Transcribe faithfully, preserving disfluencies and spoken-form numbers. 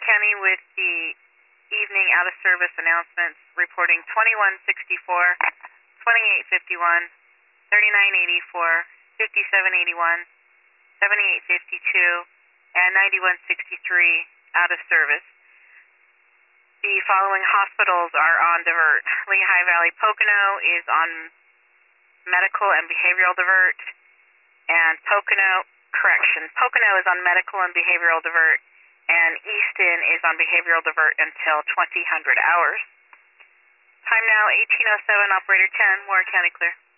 County with the evening out-of-service announcements, reporting twenty-one sixty-four, twenty-eight fifty-one, thirty-nine eighty-four, fifty-seven eighty-one, seventy-eight fifty-two, and ninety-one sixty-three out of service. The following hospitals are on divert. Lehigh Valley Pocono is on medical and behavioral divert, and Pocono, correction, Pocono is on medical and behavioral divert, and Easton is on behavioral divert until twenty hundred hours. Time now eighteen oh seven, operator ten, Warren County clear.